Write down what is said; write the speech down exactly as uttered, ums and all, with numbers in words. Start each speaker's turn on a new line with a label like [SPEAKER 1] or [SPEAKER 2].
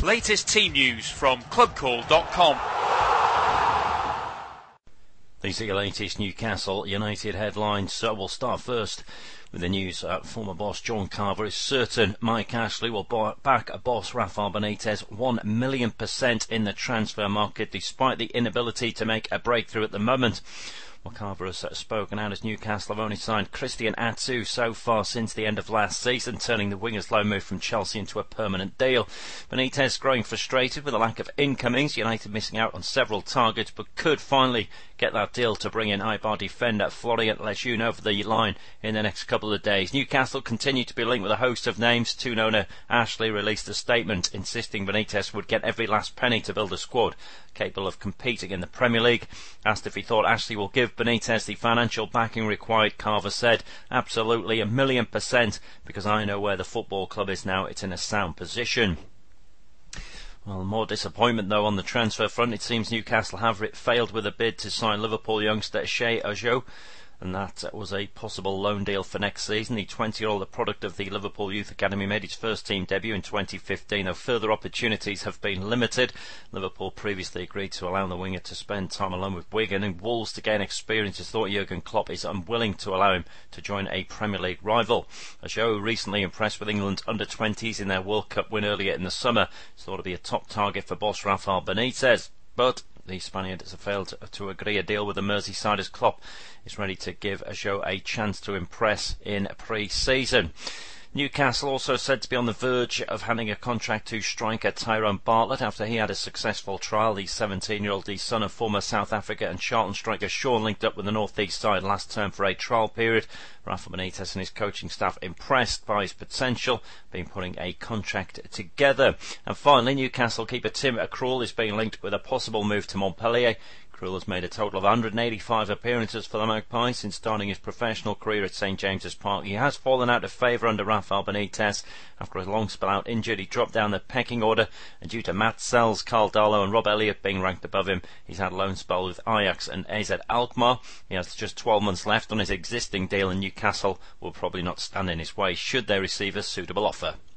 [SPEAKER 1] Latest team news from club call dot com.
[SPEAKER 2] These are your latest Newcastle United headlines. So we'll start first with the news. Uh, former boss John Carver is certain Mike Ashley will buy back a boss Rafael Benitez one million percent in the transfer market, despite the inability to make a breakthrough at the moment. Well, Carver has uh, spoken out as Newcastle have only signed Christian Atsu so far since the end of last season, turning the winger's loan move from Chelsea into a permanent deal. Benitez growing frustrated with a lack of incomings, United missing out on several targets, but could finally get that deal to bring in Eibar defender Florian Lejeune over the line in the next couple of days. Newcastle continue to be linked with a host of names. Toon owner Ashley released a statement insisting Benitez would get every last penny to build a squad capable of competing in the Premier League. Asked if he thought Ashley will give Benitez the financial backing required, Carver said, "Absolutely, a million percent, because I know where the football club is now. It's in a sound position." Well, more disappointment though on the transfer front. It seems Newcastle have failed with a bid to sign Liverpool youngster Shea Ojo, and that was a possible loan deal for next season. The twenty-year-old, the product of the Liverpool Youth Academy, made his first team debut in twenty fifteen, though further opportunities have been limited. Liverpool previously agreed to allow the winger to spend time alone with Wigan, and Wolves to gain experience as thought Jurgen Klopp is unwilling to allow him to join a Premier League rival. Ojo, recently impressed with England under twenties in their World Cup win earlier in the summer, is thought to be a top target for boss Rafael Benitez, but the Spaniard has failed to, to agree a deal with the Merseysiders. Klopp is ready to give Ojo a chance to impress in pre-season. Newcastle also said to be on the verge of handing a contract to striker Tyrone Bartlett after he had a successful trial. The seventeen-year-old, the son of former South Africa and Charlton striker Sean, linked up with the North East side last term for a trial period. Rafa Benitez and his coaching staff impressed by his potential, been putting a contract together. And finally, Newcastle keeper Tim Krul is being linked with a possible move to Montpellier. Krul has made a total of one hundred eighty-five appearances for the Magpies since starting his professional career at St James's Park. He has fallen out of favour under Rafael Benitez. After a long spell out injured, he dropped down the pecking order, and due to Matt Sells, Carl Darlow and Rob Elliott being ranked above him, he's had a loan spell with Ajax and A Z Alkmaar. He has just twelve months left on his existing deal, and Newcastle will probably not stand in his way should they receive a suitable offer.